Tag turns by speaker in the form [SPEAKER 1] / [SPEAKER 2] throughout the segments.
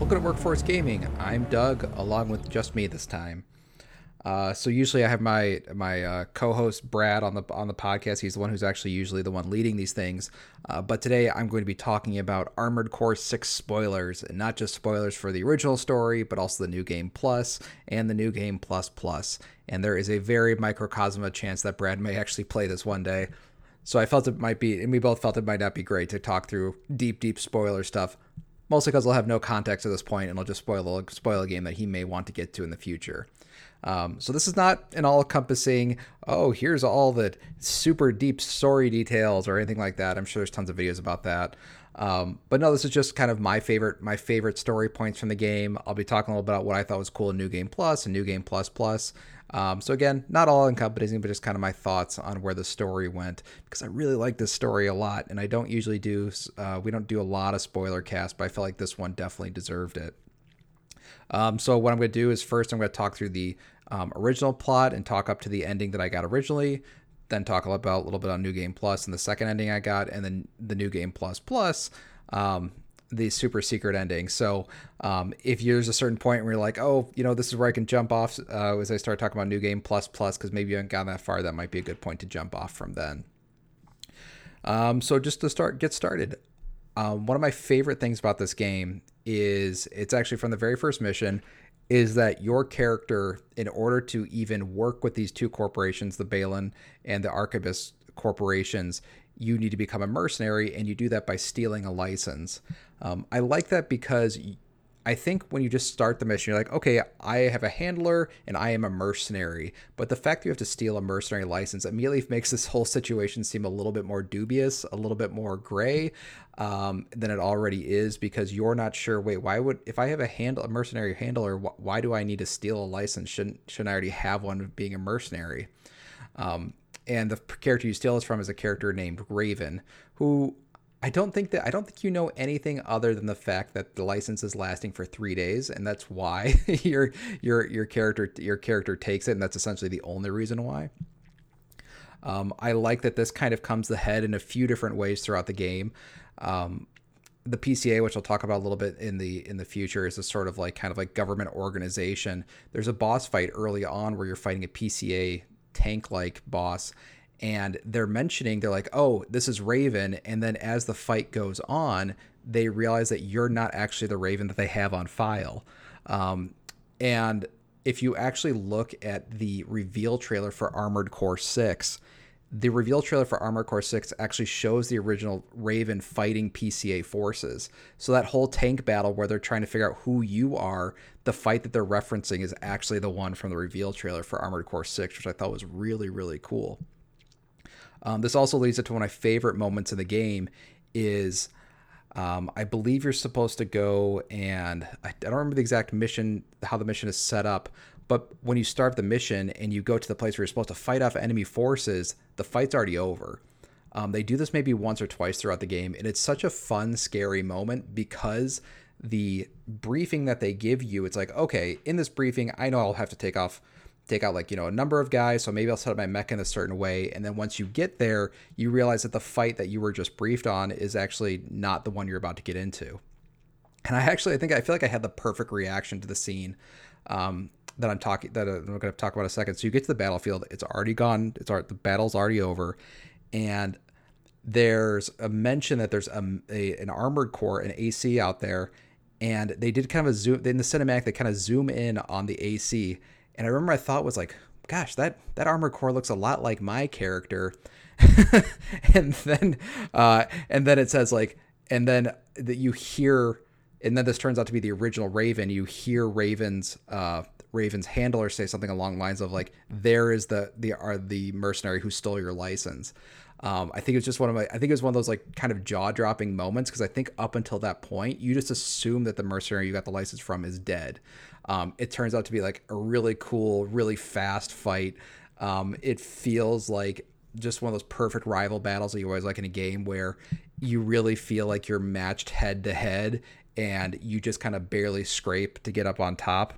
[SPEAKER 1] Welcome to Workforce Gaming. I'm Doug, along with just me this time. So usually I have my co-host Brad on the podcast. He's the one who's actually usually the one leading these things. But today I'm going to be talking about Armored Core 6 spoilers, and not just spoilers for the original story, but also the New Game Plus and the New Game Plus Plus. And there is a very microcosm of chance that Brad may actually play this one day. So I felt it might be, and we both felt it might not be great to talk through deep spoiler stuff. Mostly because I'll have no context at this point, and I'll just spoil a game that he may want to get to in the future. So this is not an all-encompassing, here's all the super deep story details or anything like that. I'm sure there's tons of videos about that. But no, this is just kind of my favorite story points from the game. I'll be talking a little bit about what I thought was cool in New Game Plus and New Game Plus Plus. So again, not all encompassing, but just kind of my thoughts on where the story went, because I really like this story a lot, and I don't usually we don't do a lot of spoiler cast, but I feel like this one definitely deserved it. So what I'm going to do is first I'm going to talk through the original plot and talk up to the ending that I got originally, then talk a little bit on New Game Plus and the second ending I got, and then the New Game Plus Plus, the super secret ending. So if there's a certain point where you're like, this is where I can jump off as I start talking about New Game Plus Plus, because maybe you haven't gotten that far, that might be a good point to jump off from then. So just to get started, one of my favorite things about this game is it's actually from the very first mission, is that your character, in order to even work with these two corporations, the Balan and the Arquebus corporations, you need to become a mercenary, and you do that by stealing a license. I like that because I think when you just start the mission, you're like, okay, I have a handler and I am a mercenary. But the fact that you have to steal a mercenary license immediately makes this whole situation seem a little bit more dubious, a little bit more gray than it already is, because you're not sure, if I have a mercenary handler, why do I need to steal a license? Shouldn't I already have one of being a mercenary? And the character you steal is from is a character named Raven, who I don't think you know anything other than the fact that the license is lasting for 3 days, and that's why your character takes it, and that's essentially the only reason why. I like that this kind of comes to head in a few different ways throughout the game. The PCA, which I'll talk about a little bit in the future, is a sort of kind of government organization. There's a boss fight early on where you're fighting a PCA tank-like boss, and they're like, oh, this is Raven, and then as the fight goes on, they realize that you're not actually the Raven that they have on file. And if you actually look at the reveal trailer for Armored Core 6, the reveal trailer for Armored Core 6 actually shows the original Raven fighting PCA forces. So that whole tank battle where they're trying to figure out who you are, the fight that they're referencing is actually the one from the reveal trailer for Armored Core 6, which I thought was really, really cool. This also leads up to one of my favorite moments in the game is I believe you're supposed to go, and I don't remember the exact mission, how the mission is set up, but when you start the mission and you go to the place where you're supposed to fight off enemy forces, the fight's already over. They do this maybe once or twice throughout the game, and it's such a fun, scary moment because the briefing that they give you, it's like, okay, in this briefing, I know I'll have to take out a number of guys, so maybe I'll set up my mech in a certain way, and then once you get there, you realize that the fight that you were just briefed on is actually not the one you're about to get into. And I feel like I had the perfect reaction to the scene that I'm going to talk about in a second. So you get to the battlefield, it's already gone, the battle's already over, and there's a mention that there's an armored core, an AC out there, and they did kind of a zoom in the cinematic. They kind of zoom in on the AC. And I remember my thought was like, gosh, that armored core looks a lot like my character. and then it says and then that you hear, and then this turns out to be the original Raven. You hear Raven's handler say something along the lines of there is the mercenary who stole your license. I think it was one of those kind of jaw-dropping moments, because I think up until that point, you just assume that the mercenary you got the license from is dead. It turns out to be a really cool, really fast fight. It feels like just one of those perfect rival battles that you always like in a game, where you really feel like you're matched head to head and you just kind of barely scrape to get up on top.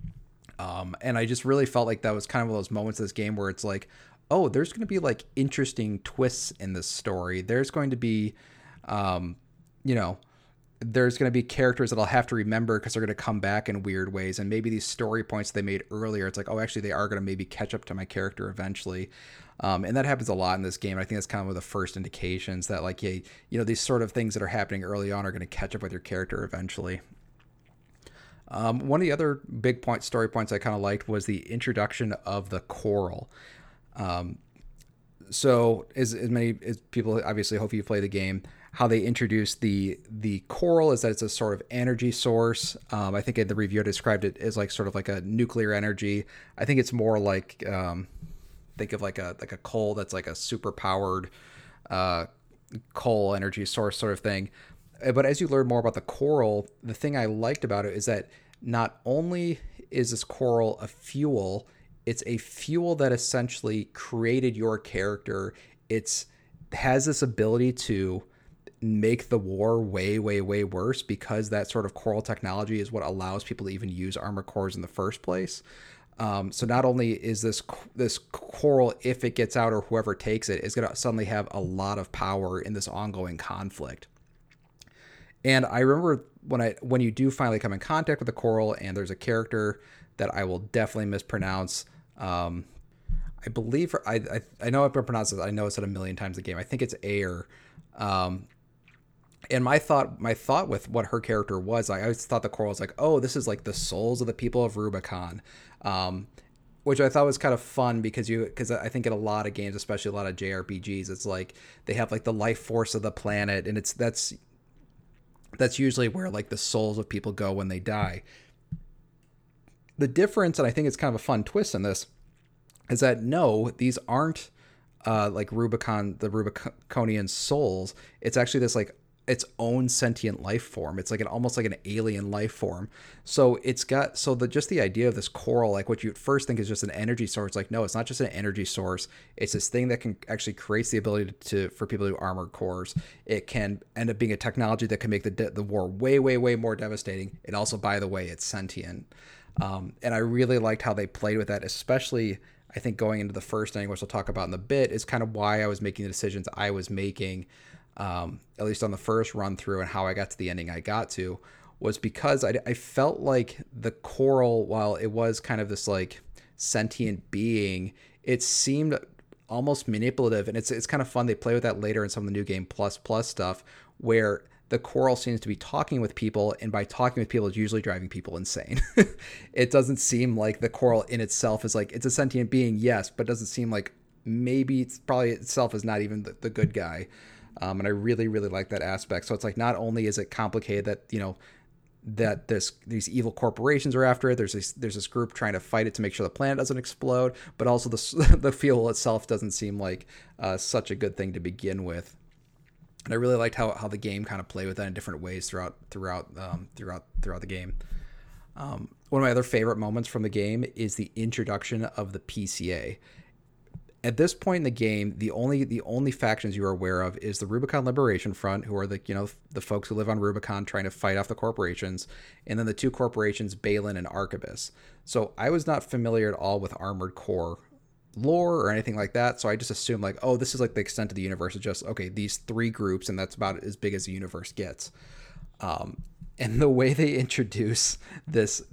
[SPEAKER 1] And I just really felt like that was kind of one of those moments of this game where it's like, oh, there's going to be interesting twists in this story. There's going to be, there's going to be characters that I'll have to remember because they're going to come back in weird ways. And maybe these story points they made earlier, it's like, oh, actually, they are going to maybe catch up to my character eventually. And that happens a lot in this game. I think that's kind of one of the first indications that, like, yeah, these sort of things that are happening early on are going to catch up with your character eventually. One of the other big story points I kind of liked was the introduction of the coral. So as many as people obviously hope you play the game, how they introduce the coral is that it's a sort of energy source. I think in the review I described it as like sort of like a nuclear energy. I think it's more like think of like a coal that's like a super powered coal energy source sort of thing. But as you learn more about the coral, the thing I liked about it is that not only is this coral a fuel, it's a fuel that essentially created your character. It's has this ability to make the war way, way, way worse because that sort of coral technology is what allows people to even use armored cores in the first place. So not only is this coral, if it gets out or whoever takes it, is going to suddenly have a lot of power in this ongoing conflict. And I remember when you do finally come in contact with the coral, and there's a character that I will definitely mispronounce. I believe I know I've been pronounced it. I know it's said a million times in the game. I think it's Air. And my thought with what her character was, I always thought the coral was like, oh, this is like the souls of the people of Rubicon, which I thought was kind of fun because I think in a lot of games, especially a lot of JRPGs, it's like they have like the life force of the planet, and that's usually where like the souls of people go when they die. The difference, and I think it's kind of a fun twist in this, is that no, these aren't like the Rubiconian souls. It's actually this like its own sentient life form. It's like almost like an alien life form. So it's got just the idea of this coral, like what you first think is just an energy source. Like, no, it's not just an energy source. It's this thing that can actually creates the ability for people to do armored cores. It can end up being a technology that can make the war way, way, way more devastating. And also, by the way, it's sentient. And I really liked how they played with that, especially I think going into the first ending, which we'll talk about in a bit, is kind of why I was making the decisions I was making, at least on the first run through, and how I got to the ending I got to, was because I felt like the coral, while it was kind of this like sentient being, it seemed almost manipulative. And it's kind of fun. They play with that later in some of the New Game Plus stuff, where the coral seems to be talking with people, and by talking with people, it's usually driving people insane. It doesn't seem like the coral in itself is like, it's a sentient being, yes, but it doesn't seem like maybe it's probably itself is not even the good guy. And I really, really like that aspect. So it's like, not only is it complicated that, that these evil corporations are after it, there's this group trying to fight it to make sure the planet doesn't explode, but also the fuel itself doesn't seem like such a good thing to begin with. And I really liked how the game kind of played with that in different ways throughout the game. One of my other favorite moments from the game is the introduction of the PCA. At this point in the game, the only factions you are aware of is the Rubicon Liberation Front, who are the folks who live on Rubicon trying to fight off the corporations, and then the two corporations, Balin and Arquebus. So I was not familiar at all with Armored Core lore or anything like that, so I just assumed like, oh, this is like the extent of the universe is just okay, these three groups, and that's about as big as the universe gets. And the way they introduce this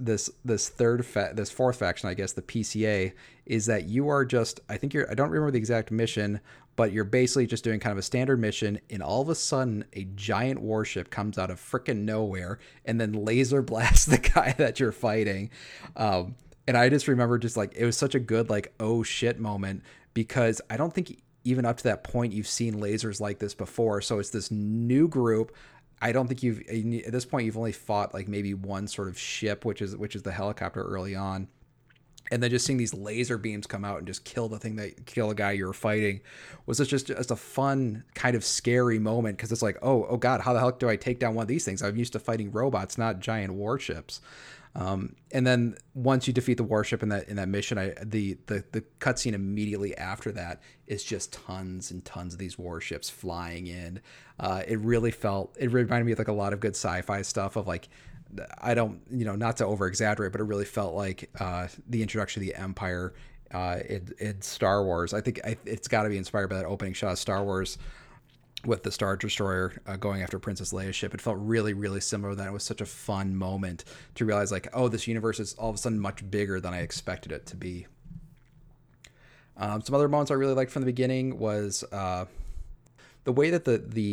[SPEAKER 1] fourth faction, I guess, the PCA, is that you are just, I don't remember the exact mission, but you're basically just doing kind of a standard mission, and all of a sudden a giant warship comes out of frickin' nowhere and then laser blasts the guy that you're fighting. And I just remember just like, it was such a good like, oh shit moment, because I don't think even up to that point you've seen lasers like this before. So it's this new group. I don't think at this point you've only fought like maybe one sort of ship, which is the helicopter early on. And then just seeing these laser beams come out and just kill the guy you were fighting was just a fun kind of scary moment, because it's like, oh God, how the hell do I take down one of these things? I'm used to fighting robots, not giant warships. And then once you defeat the warship in that mission, the cutscene immediately after that is just tons and tons of these warships flying in. It reminded me of like a lot of good sci-fi stuff of like, I don't, not to over exaggerate, but it really felt like the introduction of the Empire in Star Wars. I think it's got to be inspired by that opening shot of Star Wars, with the Star Destroyer going after Princess Leia's ship. It felt really, really similar. That it was such a fun moment to realize, like, oh, this universe is all of a sudden much bigger than I expected it to be. Some other moments I really liked from the beginning was the way that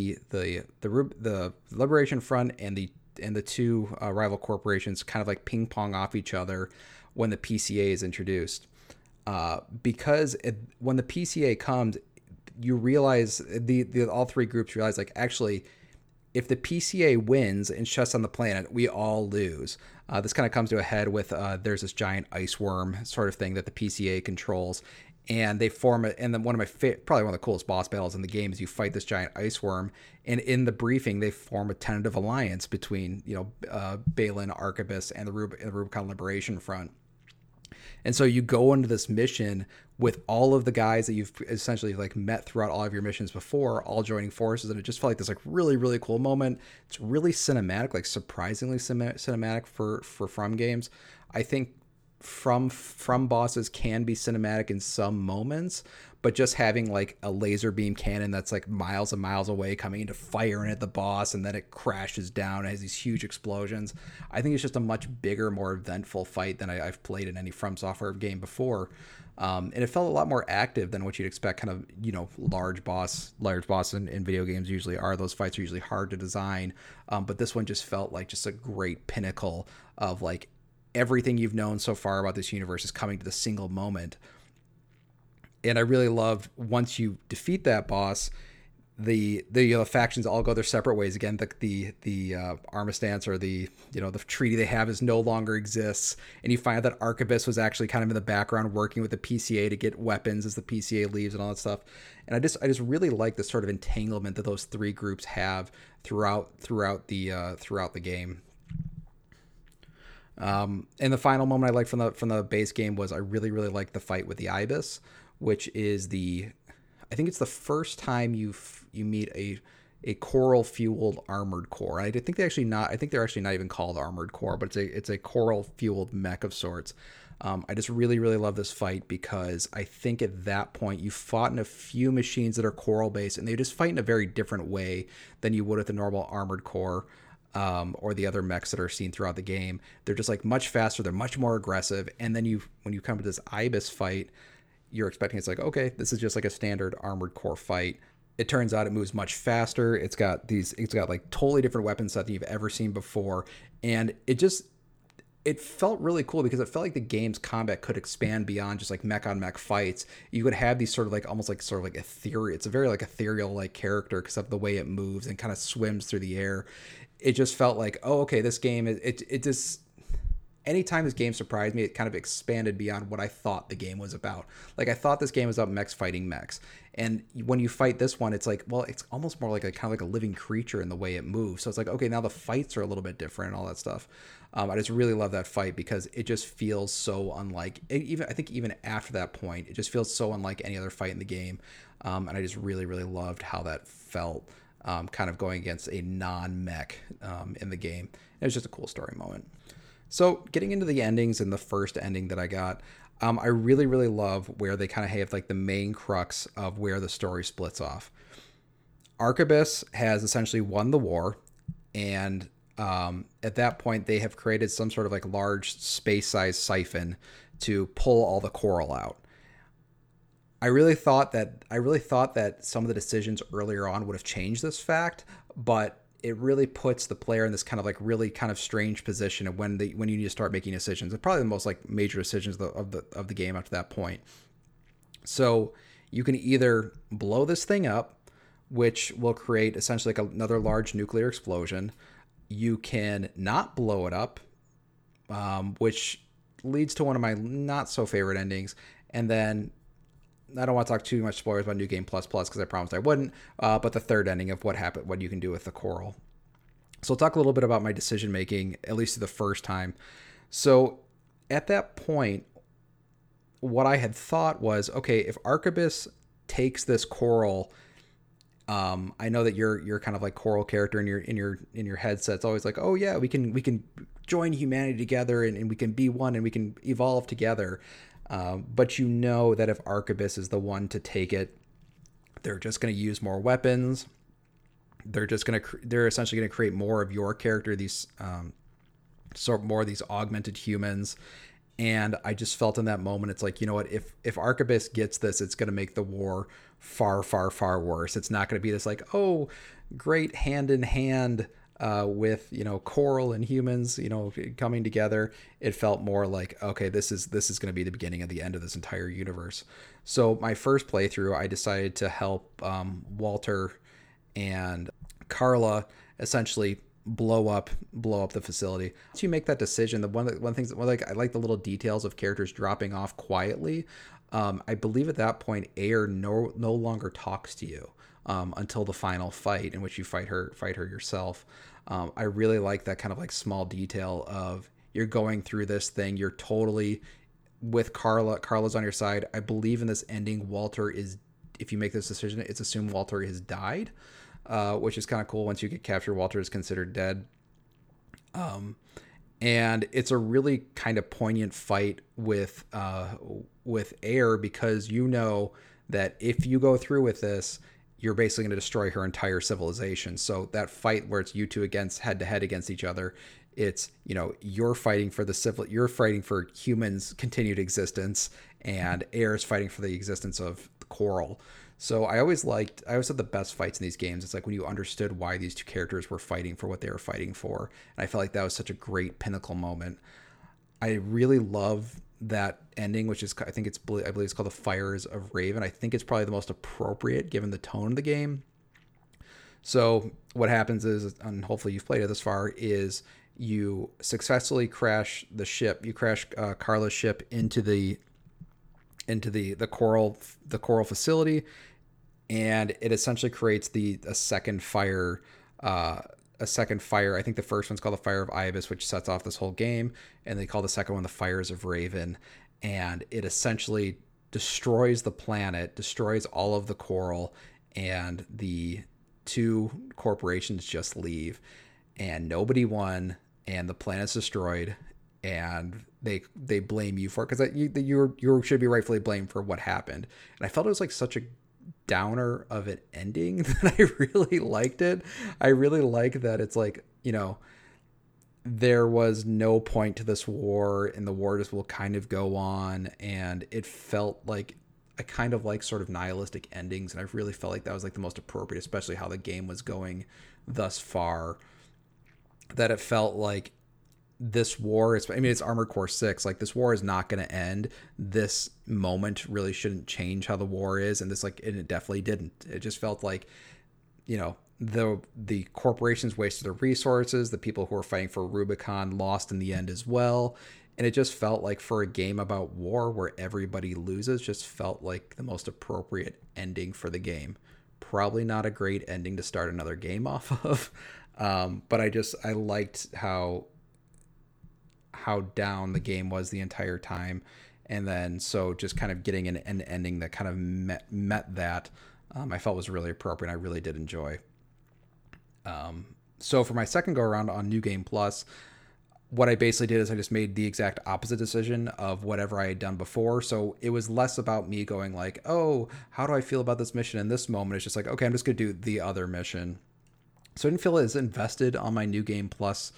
[SPEAKER 1] the Liberation Front and the two rival corporations kind of like ping pong off each other when the PCA is introduced. When the PCA comes, you realize the all three groups realize, like, actually, if the PCA wins and shuts down the planet, we all lose. This kind of comes to a head with there's this giant ice worm sort of thing that the PCA controls, and they form it. And then probably one of the coolest boss battles in the game is you fight this giant ice worm, and in the briefing they form a tentative alliance between Baylan, Arquebus, and the Rubicon Liberation Front. And so you go into this mission with all of the guys that you've essentially like met throughout all of your missions before, all joining forces, and it just felt like this like really, really cool moment. It's really cinematic, like surprisingly cinematic for From games. I think From bosses can be cinematic in some moments, but just having like a laser beam cannon that's like miles and miles away coming into firing at the boss, and then it crashes down and has these huge explosions. I think it's just a much bigger, more eventful fight than I've played in any From Software game before. And it felt a lot more active than what you'd expect. Kind of, large boss in video games usually are. Those fights are usually hard to design, but this one just felt like just a great pinnacle of like everything you've known so far about this universe is coming to the single moment. And I really loved once you defeat that boss, the factions all go their separate ways again. The armistice, or the treaty they have, is no longer exists, and you find out that Arquebus was actually kind of in the background working with the PCA to get weapons as the PCA leaves and all that stuff. And I just really like the sort of entanglement that those three groups have throughout the game. And the final moment I liked from the base game was I really, really liked the fight with the Ibis, which is I think it's the first time you meet a coral fueled armored core. I think they're actually not even called armored core, but it's a coral fueled mech of sorts. I just really, really love this fight because I think at that point you fought in a few machines that are coral based, and they just fight in a very different way than you would with the normal armored core. Or the other mechs that are seen throughout the game. They're just like much faster. They're much more aggressive. And then when you come to this Ibis fight, you're expecting it's like, okay, this is just like a standard armored core fight. It turns out it moves much faster. It's got like totally different weapon set than you've ever seen before. And it felt really cool because it felt like the game's combat could expand beyond just like mech on mech fights. You would have these sort of like almost like sort of like ethereal. It's a very like ethereal like character because of the way it moves and kind of swims through the air. It just felt like, oh, okay, this game, it just, anytime this game surprised me, it kind of expanded beyond what I thought the game was about. Like, I thought this game was about mechs fighting mechs. And when you fight this one, it's like, well, it's almost more like a kind of like a living creature in the way it moves. So it's like, okay, now the fights are a little bit different and all that stuff. I just really love that fight because it just feels so unlike, I think even after that point, it just feels so unlike any other fight in the game. And I just really, really loved how that felt. Kind of going against a non-mech in the game. It was just a cool story moment. So getting into the endings, and the first ending that I got, I really, really love where they kind of have like the main crux of where the story splits off. Arquebus has essentially won the war, and at that point they have created some sort of like large space-sized siphon to pull all the coral out. I really thought that some of the decisions earlier on would have changed this fact, but it really puts the player in this kind of like really kind of strange position of when you need to start making decisions. It's probably the most like major decisions of the game up to that point. So you can either blow this thing up, which will create essentially like another large nuclear explosion. You can not blow it up, which leads to one of my not so favorite endings, and then I don't want to talk too much spoilers about New Game Plus because I promised I wouldn't, but the third ending of what happened, what you can do with the coral. So I'll talk a little bit about my decision making, at least the first time. So at that point, what I had thought was, okay, if Arquebus takes this coral, I know that you're kind of like coral character in your headset. It's always like, oh yeah, we can join humanity together and we can be one and we can evolve together. But you know that if Arquebus is the one to take it, they're just going to use more weapons. they're essentially gonna create more of your character, these more of these augmented humans. And I just felt in that moment, it's like, you know what, if Arquebus gets this, it's going to make the war far, far, far worse. It's not going to be this like, oh, great hand in hand with, Coral and humans, coming together. It felt more like, okay, this is going to be the beginning of the end of this entire universe. So my first playthrough, I decided to help Walter and Carla essentially blow up the facility. Once you make that decision, one things like, I like the little details of characters dropping off quietly. I believe at that point Ayer no longer talks to you until the final fight, in which you fight her yourself. I really like that kind of like small detail of, you're going through this thing, you're totally with Carla's on your side. I believe in this ending, Walter is, if you make this decision, it's assumed Walter has died. Which is kind of cool. Once you get captured, Walter is considered dead. And it's a really kind of poignant fight with Ayer, because you know that if you go through with this, you're basically going to destroy her entire civilization. So that fight where it's you two against head to head against each other, it's, you're fighting for you're fighting for humans' continued existence, and Ayer's fighting for the existence of Coral. So I always had the best fights in these games. It's like when you understood why these two characters were fighting for what they were fighting for. And I felt like that was such a great pinnacle moment. I really love that ending, which is, I believe it's called The Fires of Raven. I think it's probably the most appropriate given the tone of the game. So what happens is, and hopefully you've played it this far, is you successfully crash the ship. You crash Carla's ship into the coral facility, and it essentially creates a second fire. I think the first one's called the Fire of Ibis, which sets off this whole game, and they call the second one the Fires of Raven. And it essentially destroys the planet, destroys all of the coral, and the two corporations just leave, and nobody won, and the planet's destroyed, and they blame you for it, because you should be rightfully blamed for what happened. And I felt it was like such a downer of an ending that I really liked it. I really like that it's like, there was no point to this war, and the war just will kind of go on, and it felt like, I kind of like sort of nihilistic endings, and I really felt like that was like the most appropriate, especially how the game was going thus far, that it felt like this war, it's Armored Core 6, like this war is not going to end. This moment really shouldn't change how the war is, and it definitely didn't. It just felt like, the corporations wasted their resources, the people who were fighting for Rubicon lost in the end as well, and it just felt like, for a game about war where everybody loses, just felt like the most appropriate ending for the game. Probably not a great ending to start another game off of, but I liked how down the game was the entire time, and then so just kind of getting an ending that kind of met that, I felt was really appropriate. I really did enjoy. So for my second go around on New Game Plus, what I basically did is I just made the exact opposite decision of whatever I had done before. So it was less about me going like, oh, how do I feel about this mission in this moment? It's just like, okay, I'm just gonna do the other mission. So I didn't feel as invested on my New Game Plus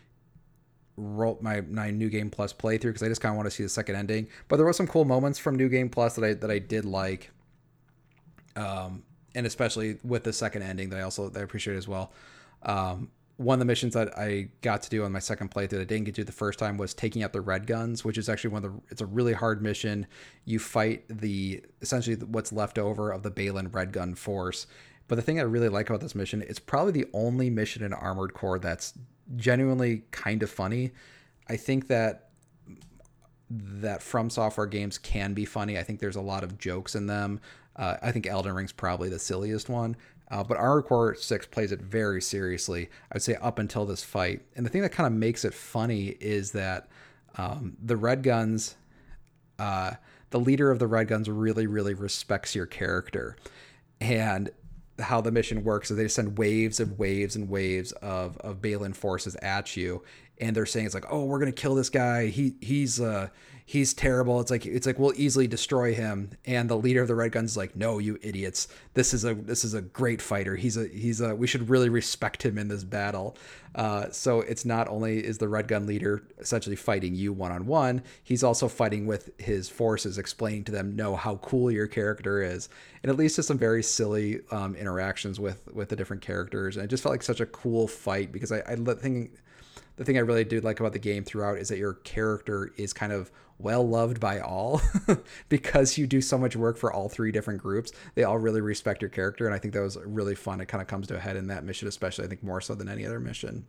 [SPEAKER 1] my New Game Plus playthrough, because I just kind of want to see the second ending. But there were some cool moments from New Game Plus that I did like, and especially with the second ending that I appreciate as well. One of the missions that I got to do on my second playthrough that I didn't get to do the first time was taking out the Red Guns, which is actually it's a really hard mission. You fight essentially what's left over of the Balin Red Gun force. But the thing I really like about this mission, it's probably the only mission in Armored Core that's genuinely kind of funny. I think that From Software games can be funny. I think there's a lot of jokes in them. I think Elden Ring's probably the silliest one. But Armored Core 6 plays it very seriously, I would say, up until this fight. And the thing that kind of makes it funny is that the Red Guns, the leader of the Red Guns really, really respects your character. And how the mission works is they send waves and waves and waves of Balin forces at you. and they're saying it's like, oh, we're gonna kill this guy. He's terrible. It's like we'll easily destroy him. And the leader of the Red Guns is like, no, you idiots. This is a great fighter. We should really respect him in this battle. So it's not only is the Red Gun leader essentially fighting you one-on-one, he's also fighting with his forces, explaining to them, no, how cool your character is. And it leads to some very silly interactions with the different characters. And it just felt like such a cool fight because the thing I really do like about the game throughout is that your character is kind of well loved by all because you do so much work for all three different groups. They all really respect your character, and I think that was really fun. It kind of comes to a head in that mission, especially I think more so than any other mission.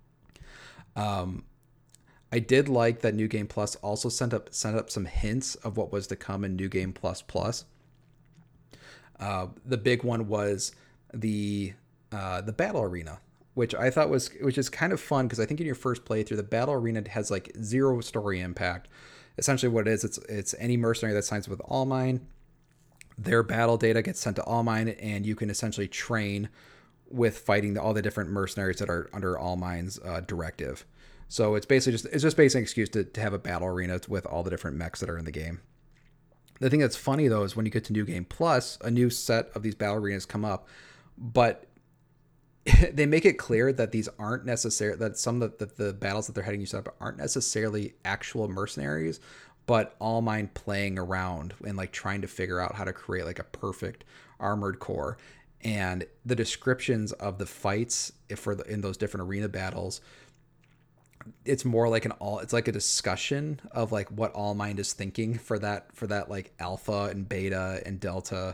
[SPEAKER 1] I did like that New Game Plus also sent up some hints of what was to come in New Game Plus Plus. The big one was the battle arena, which is kind of fun because I think in your first playthrough, the battle arena has like zero story impact. Essentially what it is, it's any mercenary that signs with Allmine, their battle data gets sent to Allmine, and you can essentially train with fighting all the different mercenaries that are under Allmine's directive. So it's just basically an excuse to have a battle arena with all the different mechs that are in the game. The thing that's funny though is when you get to New Game Plus, a new set of these battle arenas come up, but they make it clear that these aren't necessarily, that some of the battles that they're heading you set up aren't necessarily actual mercenaries, but Allmine playing around and like trying to figure out how to create like a perfect armored core. And the descriptions of the fights in those different arena battles, it's more like it's like a discussion of like what Allmine is thinking for that like alpha and beta and delta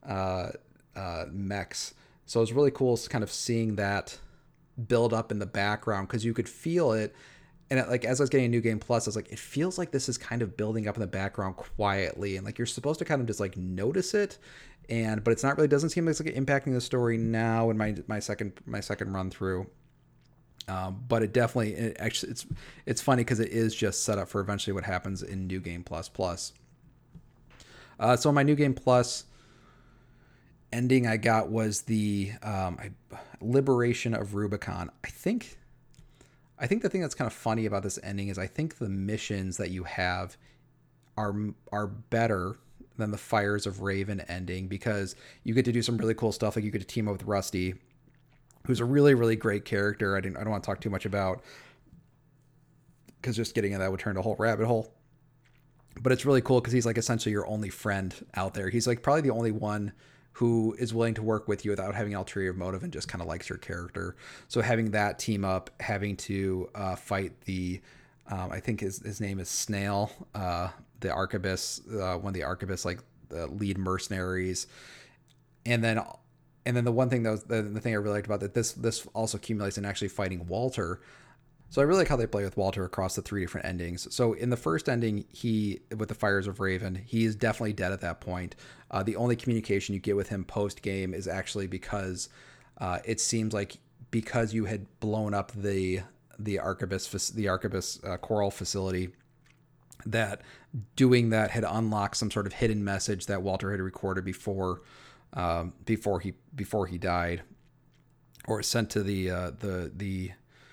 [SPEAKER 1] mechs. So it was really cool kind of seeing that build up in the background because you could feel it. And like as I was getting a New Game Plus, I was like, it feels like this is kind of building up in the background quietly, and like you're supposed to kind of just like notice it, but it's not really, doesn't seem like it's like impacting the story now in my second run through. But it's funny because it is just set up for eventually what happens in New Game Plus Plus. So my New Game Plus ending I got was the liberation of Rubicon. I think the thing that's kind of funny about this ending is I think the missions that you have are better than the Fires of Raven ending because you get to do some really cool stuff. Like you get to team up with Rusty, who's a really, really great character. I don't want to talk too much about because just getting in that would turn a whole rabbit hole. But it's really cool because he's like essentially your only friend out there. He's like probably the only one who is willing to work with you without having an ulterior motive and just kind of likes your character. So having that team up, having to fight the, I think his name is Snail, the Arquebus, one of the Arquebus like the lead mercenaries, and then the one thing that was the thing I really liked about that this also accumulates in actually fighting Walter. So I really like how they play with Walter across the three different endings. So in the first ending, with the Fires of Raven, he is definitely dead at that point. The only communication you get with him post game is actually because it seems like because you had blown up the Arquebus Coral facility, that doing that had unlocked some sort of hidden message that Walter had recorded before he died, or sent to the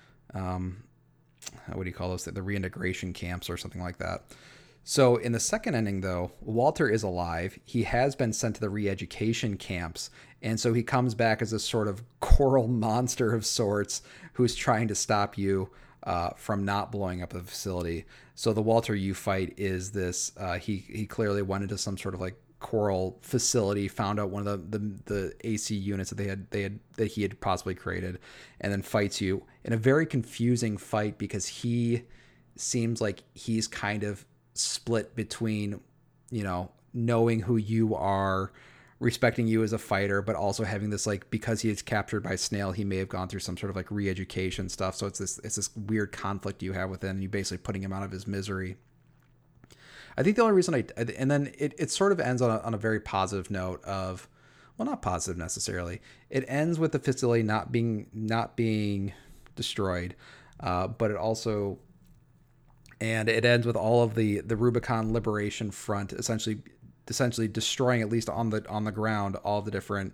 [SPEAKER 1] what do you call those? The reintegration camps or something like that. So in the second ending, though, Walter is alive. He has been sent to the re-education camps. And so he comes back as a sort of coral monster of sorts who's trying to stop you from not blowing up the facility. So the Walter you fight is this. He clearly went into some sort of like coral facility, found out one of the AC units that he had possibly created, and then fights you in a very confusing fight because he seems like he's kind of split between, knowing who you are, respecting you as a fighter, but also having this like, because he is captured by Snail, he may have gone through some sort of like re-education stuff. So it's this weird conflict you have within, and you basically putting him out of his misery. I think the only reason and then it sort of ends on a very positive note of, well, not positive necessarily. It ends with the facility not being destroyed, but it also, and it ends with all of the Rubicon Liberation Front essentially destroying, at least on the ground, all the different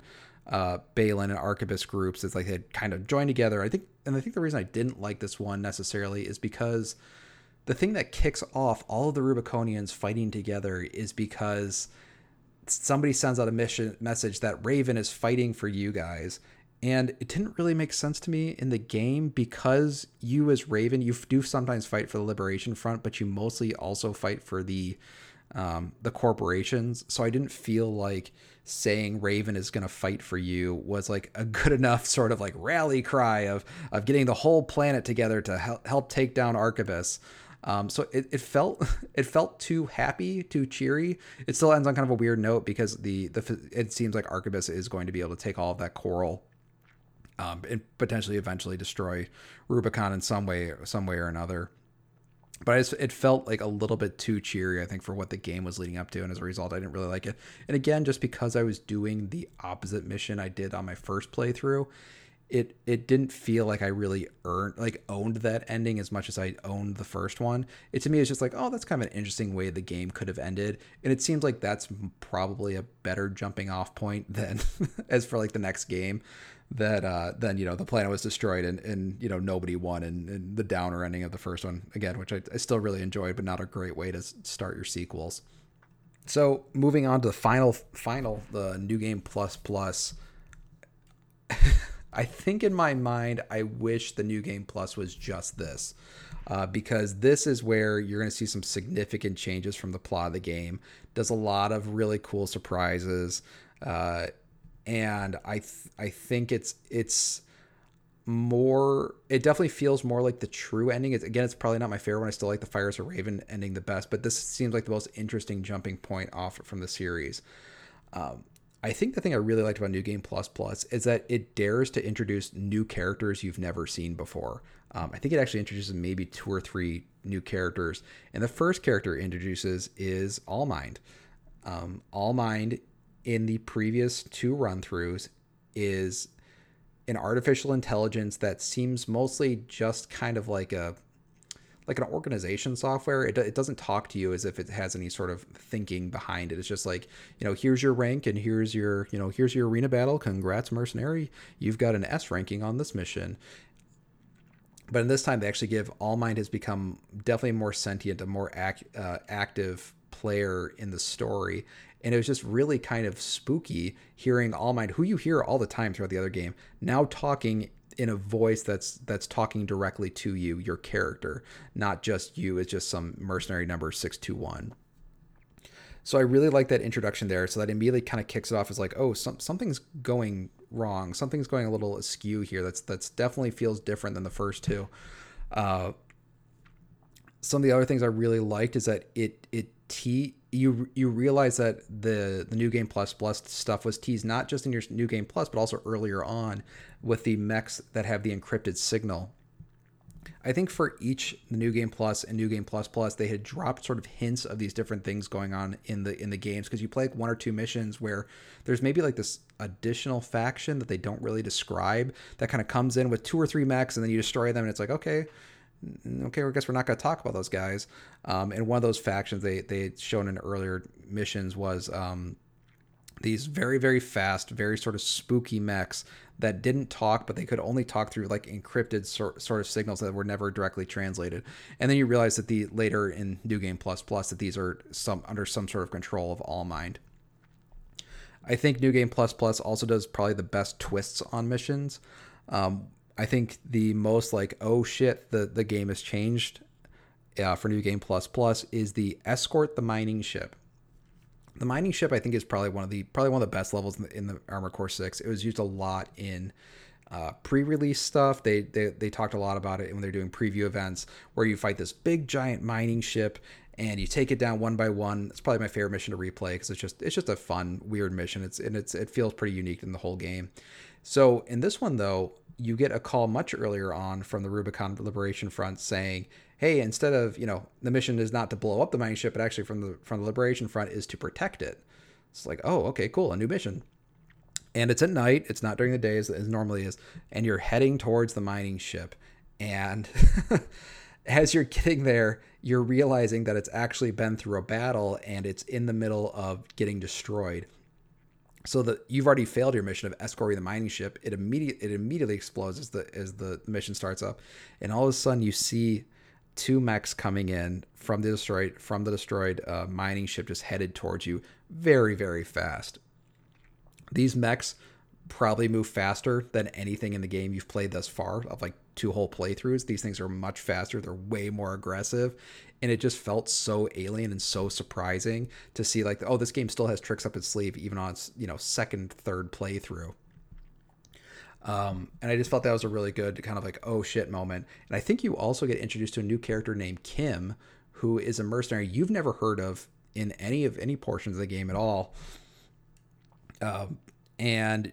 [SPEAKER 1] Balin and Arquebus groups. It's like they kind of joined together. I think the reason I didn't like this one necessarily is because the thing that kicks off all of the Rubiconians fighting together is because somebody sends out a message that Raven is fighting for you guys. And it didn't really make sense to me in the game because you as Raven, you do sometimes fight for the Liberation Front, but you mostly also fight for the corporations. So I didn't feel like saying Raven is going to fight for you was like a good enough sort of like rally cry of getting the whole planet together to help take down Arquebus. So it felt too happy, too cheery. It still ends on kind of a weird note because it seems like Arquebus is going to be able to take all of that coral, and potentially eventually destroy Rubicon in some way or another. But it felt like a little bit too cheery, I think, for what the game was leading up to, and as a result, I didn't really like it. And again, just because I was doing the opposite mission I did on my first playthrough, it didn't feel like I really owned that ending as much as I owned the first one. It to me is just like, oh, that's kind of an interesting way the game could have ended, and it seems like that's probably a better jumping off point than as for like the next game, that then the planet was destroyed and nobody won, and the downer ending of the first one again, which I still really enjoyed, but not a great way to start your sequels. So moving on to the final the New Game Plus Plus. I think in my mind, I wish the New Game Plus was just this, because this is where you're going to see some significant changes from the plot of the game. Does a lot of really cool surprises, and I think it's more. It definitely feels more like the true ending. It's probably not my favorite one. I still like the Fires of Raven ending the best, but this seems like the most interesting jumping point off from the series. I think the thing I really liked about New Game Plus Plus is that it dares to introduce new characters you've never seen before. I think it actually introduces maybe 2 or 3 new characters. And the first character it introduces is Allmind. Allmind in the previous 2 run-throughs is an artificial intelligence that seems mostly just kind of like an organization software. It doesn't talk to you as if it has any sort of thinking behind it. It's just like, here's your rank and here's your arena battle. Congrats, mercenary. You've got an S ranking on this mission. But in this time, they actually give Allmind has become definitely more sentient, a more active player in the story. And it was just really kind of spooky hearing Allmind, who you hear all the time throughout the other game, now talking in a voice that's talking directly to you, your character, not just you as just some mercenary number 621. So I really like that introduction there. So that immediately kind of kicks it off as like, oh, something's going wrong. Something's going a little askew here. That's definitely feels different than the first 2. Some of the other things I really liked is that you realize that the New Game Plus Plus stuff was teased not just in your New Game Plus, but also earlier on with the mechs that have the encrypted signal. I think for each New Game Plus and New Game Plus Plus, they had dropped sort of hints of these different things going on in the games, because you play like 1 or 2 missions where there's maybe like this additional faction that they don't really describe that kind of comes in with 2 or 3 mechs, and then you destroy them, and it's like, okay, I guess we're not going to talk about those guys. And one of those factions they had shown in earlier missions was these very, very fast, very sort of spooky mechs that didn't talk, but they could only talk through like encrypted sort of signals that were never directly translated. And then you realize that later in New Game Plus Plus that these are under some sort of control of Allmind. I think New Game Plus Plus also does probably the best twists on missions. I think the most like, oh shit, the game has changed for New Game Plus Plus is the Escort the Mining Ship. The mining ship, I think, is probably one of the best levels in the Armored Core 6. It was used a lot in pre-release stuff. They talked a lot about it when they're doing preview events, where you fight this big giant mining ship and you take it down one by one. It's probably my favorite mission to replay because it's just a fun, weird mission. It feels pretty unique in the whole game. So in this one though, you get a call much earlier on from the Rubicon Liberation Front saying, hey, instead of, the mission is not to blow up the mining ship, but actually from the Liberation Front is to protect it. It's like, oh, okay, cool, a new mission. And it's at night, it's not during the day as normally is, and you're heading towards the mining ship. And as you're getting there, you're realizing that it's actually been through a battle and it's in the middle of getting destroyed. So that you've already failed your mission of escorting the mining ship. It immediately explodes as the mission starts up, and all of a sudden you see two mechs coming in from the destroyed mining ship, just headed towards you very, very fast. These mechs probably move faster than anything in the game you've played thus far, of like two whole playthroughs. These things are much faster. They're way more aggressive. And it just felt so alien and so surprising to see, like, oh, this game still has tricks up its sleeve, even on its, second, third playthrough. And I just felt that was a really good kind of like, oh shit moment. And I think you also get introduced to a new character named Kim, who is a mercenary you've never heard of in any portions of the game at all. And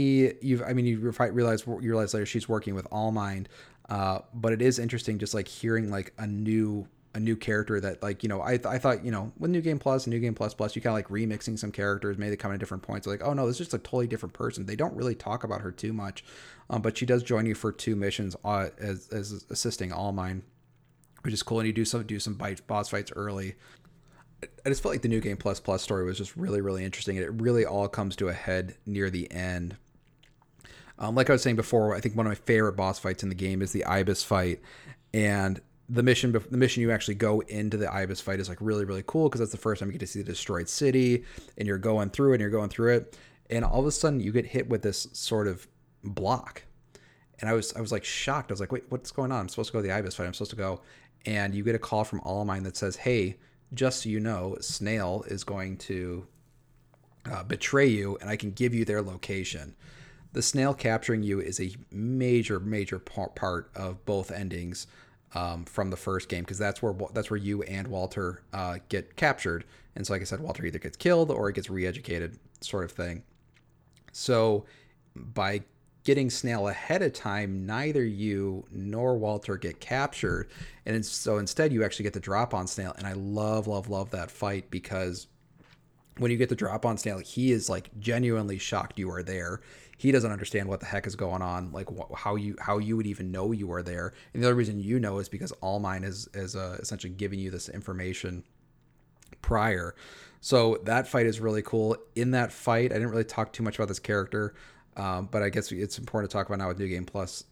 [SPEAKER 1] you realize later she's working with Allmind. But it is interesting just like hearing like a new character that, like, I thought, with New Game Plus and New Game Plus Plus, you kind of like remixing some characters, maybe they come in at different points. Like, oh no, this is just a totally different person. They don't really talk about her too much, but she does join you for two missions as assisting Allmind, which is cool. And you do some boss fights early. I just felt like the New Game Plus Plus story was just really, really interesting, and it really all comes to a head near the end. Like I was saying before, I think one of my favorite boss fights in the game is the Ibis fight, and the mission you actually go into the Ibis fight is like really, really cool because that's the first time you get to see the destroyed city, and you're going through it, and all of a sudden you get hit with this sort of block, and I was like shocked. I was like, wait, what's going on? I'm supposed to go to the Ibis fight. I'm supposed to go, and you get a call from Allmind that says, hey, just so you know, Snail is going to betray you, and I can give you their location. The Snail capturing you is a major, major part of both endings from the first game, because that's where you and Walter get captured. And so, like I said, Walter either gets killed or he gets re-educated, sort of thing. So by getting Snail ahead of time, neither you nor Walter get captured, and so instead you actually get the drop on Snail. And I love, love, love that fight, because when you get the drop on Snail, he is like genuinely shocked you are there. He doesn't understand what the heck is going on, like how you would even know you are there. And the other reason you know is because Allmind is essentially giving you this information prior. So that fight is really cool. In that fight, I didn't really talk too much about this character, but I guess it's important to talk about now with New Game Plus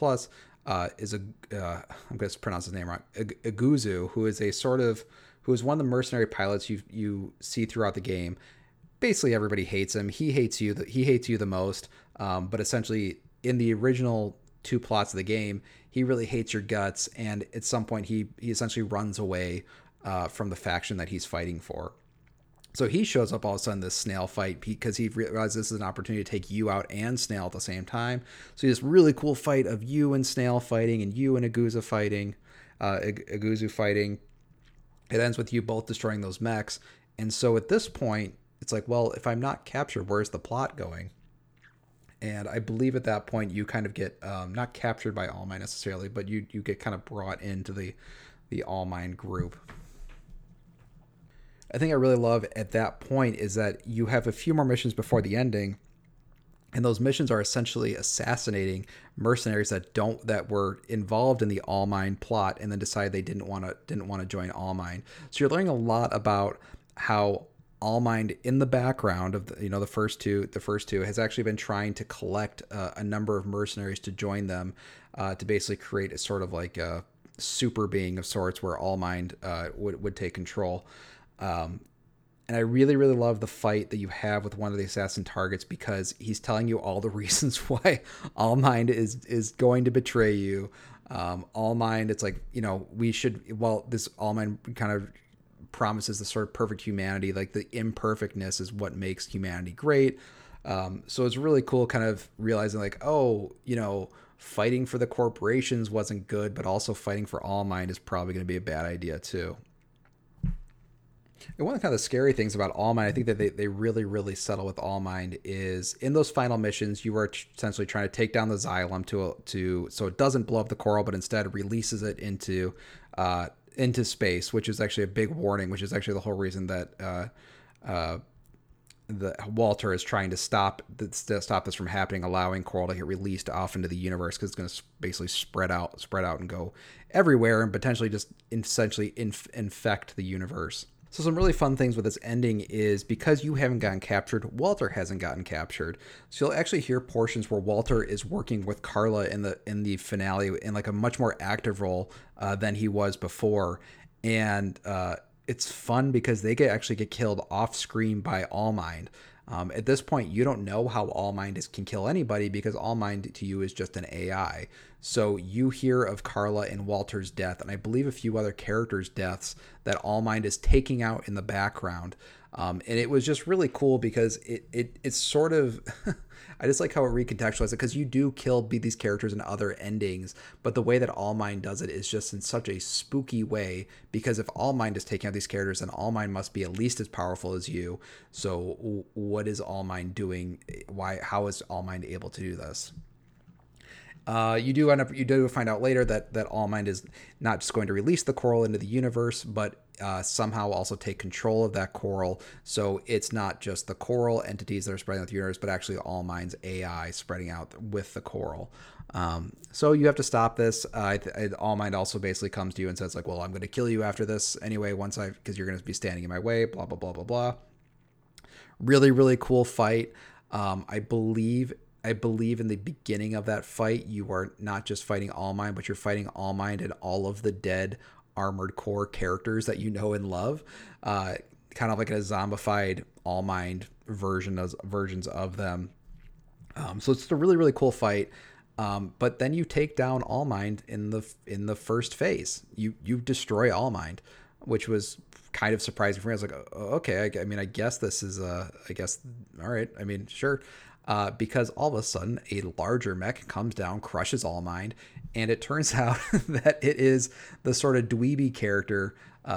[SPEAKER 1] is I'm going to pronounce his name wrong, Iguzu, who is one of the mercenary pilots you see throughout the game. Basically, everybody hates him. He hates you. He hates you the most. But essentially, in the original two plots of the game, he really hates your guts. And at some point, he essentially runs away from the faction that he's fighting for. So he shows up all of a sudden this Snail fight because he realizes this is an opportunity to take you out and Snail at the same time. So this really cool fight of you and Snail fighting and you and Iguzu fighting. It ends with you both destroying those mechs. And so at this point, it's like, well, if I'm not captured, where's the plot going? And I believe at that point you kind of get not captured by Allmind necessarily, but you get kind of brought into the Allmind group. I think I really love at that point is that you have a few more missions before the ending, and those missions are essentially assassinating mercenaries that were involved in the Allmind plot and then decided they didn't want to join Allmind. So you're learning a lot about how Allmind in the background of the first two has actually been trying to collect a number of mercenaries to join them to basically create a sort of like a super being of sorts where Allmind would take control. And I really, really love the fight that you have with one of the assassin targets, because he's telling you all the reasons why Allmind is going to betray you. Allmind, it's like, this Allmind kind of promises the sort of perfect humanity, like the imperfectness is what makes humanity great. So it's really cool kind of realizing like, fighting for the corporations wasn't good, but also fighting for Allmind is probably going to be a bad idea too. And one of the kind of scary things about Allmind, I think that they really, really settle with Allmind, is in those final missions, you are essentially trying to take down the Xylem so it doesn't blow up the coral, but instead releases it into space, which is actually a big warning, which is actually the whole reason that the Walter is trying to stop this from happening, allowing coral to get released off into the universe, because it's going to basically spread out and go everywhere and potentially just essentially infect the universe. So some really fun things with this ending is because you haven't gotten captured, Walter hasn't gotten captured. So you'll actually hear portions where Walter is working with Carla in the finale in like a much more active role than he was before, and it's fun because they actually get killed off screen by Allmind. At this point, you don't know how Allmind can kill anybody because Allmind to you is just an AI. So you hear of Carla and Walter's death, and I believe a few other characters' deaths that Allmind is taking out in the background. And it was just really cool because it's sort of I just like how it recontextualizes it because you do kill these characters in other endings, but the way that Allmind does it is just in such a spooky way because if Allmind is taking out these characters, then Allmind must be at least as powerful as you. So what is Allmind doing? How is Allmind able to do this? You do find out later that Allmind is not just going to release the coral into the universe, but somehow also take control of that coral. So it's not just the coral entities that are spreading out the universe, but actually Allmind's AI spreading out with the coral. So you have to stop this. Allmind also basically comes to you and says like, well, I'm going to kill you after this anyway, because you're going to be standing in my way, blah, blah, blah, blah, blah. Really, really cool fight. I believe in the beginning of that fight, you are not just fighting Allmind, but you're fighting Allmind and all of the dead Armored Core characters that you know and love. Kind of like a zombified Allmind versions of them. So it's a really, really cool fight. But then you take down Allmind in the first phase. You destroy Allmind, which was kind of surprising for me. I was like, oh, okay, I mean, I guess this is all right. I mean, sure. Because all of a sudden a larger mech comes down, crushes Allmind, and it turns out that it is the sort of dweeby character,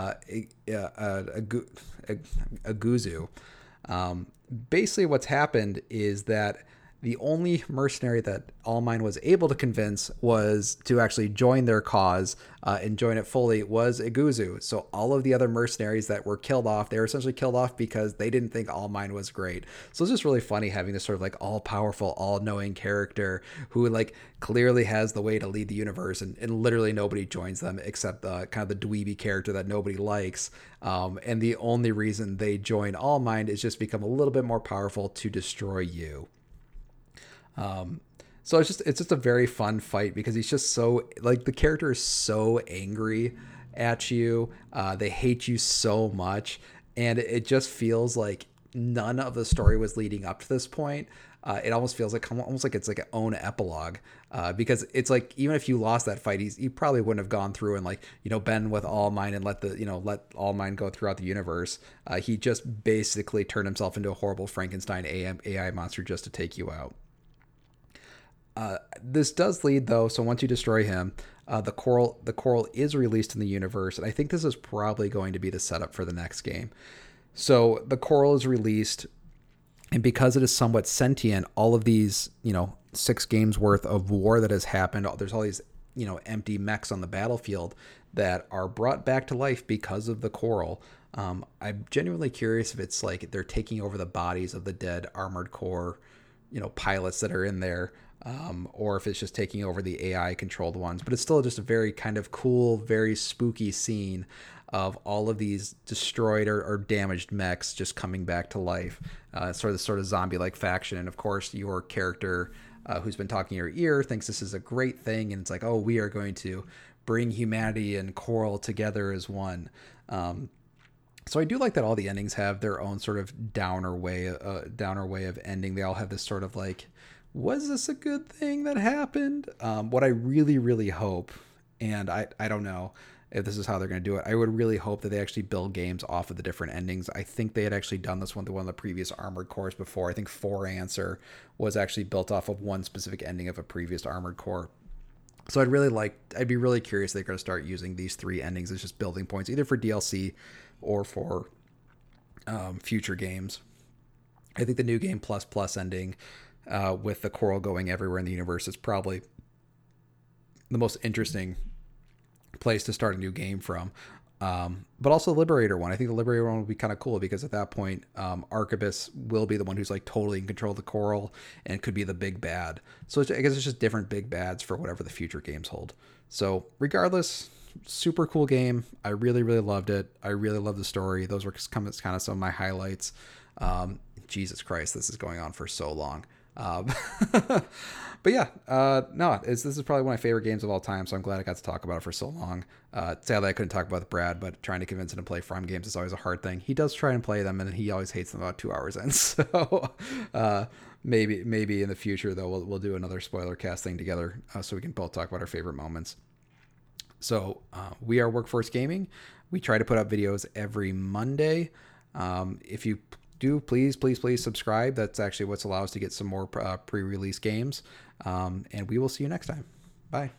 [SPEAKER 1] Aguzu. Basically, what's happened is that the only mercenary that Allmind was able to convince was to actually join their cause and join it fully was Iguzu. So all of the other mercenaries that were killed off, they were essentially killed off because they didn't think Allmind was great. So it's just really funny having this sort of like all-powerful, all-knowing character who like clearly has the way to lead the universe, and literally nobody joins them except kind of the dweeby character that nobody likes. And the only reason they join Allmind is just become a little bit more powerful to destroy you. So it's just a very fun fight because he's just so like the character is so angry at you. They hate you so much, and it just feels like none of the story was leading up to this point. It almost feels like it's like an own epilogue, because it's like even if you lost that fight, he probably wouldn't have gone through and like been with Allmind and let Allmind go throughout the universe. He just basically turned himself into a horrible Frankenstein AI monster just to take you out. This does lead though, so once you destroy him, the coral is released in the universe, and I think this is probably going to be the setup for the next game. So the coral is released, and because it is somewhat sentient, all of these 6 games worth of war that has happened, there's all these empty mechs on the battlefield that are brought back to life because of the coral. I'm genuinely curious if it's like they're taking over the bodies of the dead Armored Core pilots that are in there, or if it's just taking over the AI controlled ones. But it's still just a very kind of cool, very spooky scene of all of these destroyed or damaged mechs just coming back to life. Sort of zombie-like faction. And of course, your character who's been talking in your ear thinks this is a great thing. And it's like, oh, we are going to bring humanity and Coral together as one. So I do like that all the endings have their own sort of downer way of ending. They all have this sort of like, was this a good thing that happened? What I really, really hope, and I don't know if this is how they're going to do it, I would really hope that they actually build games off of the different endings. I think they had actually done this one of the previous Armored Cores before. I think For Answer was actually built off of one specific ending of a previous Armored Core. So I'd be really curious if they're going to start using these 3 endings as just building points, either for DLC or for future games. I think the New Game Plus Plus ending with the coral going everywhere in the universe is probably the most interesting place to start a new game from. But also the Liberator one. I think the Liberator one would be kind of cool because at that point, Arquebus will be the one who's like totally in control of the coral and could be the big bad. So I guess it's just different big bads for whatever the future games hold. So regardless, super cool game. I really, really loved it. I really love the story. Those were kind of some of my highlights. Jesus Christ, this is going on for so long. Um, but yeah, no, this is probably one of my favorite games of all time. So I'm glad I got to talk about it for so long. Sadly, I couldn't talk about it with Brad, but trying to convince him to play From games is always a hard thing. He does try and play them, and he always hates them about 2 hours in. So maybe in the future though, we'll do another spoiler cast thing together, so we can both talk about our favorite moments. So we are Workforce Gaming. We try to put up videos every Monday. If you do, please subscribe. That's actually what's allowed us to get some more pre-release games. And we will see you next time. Bye.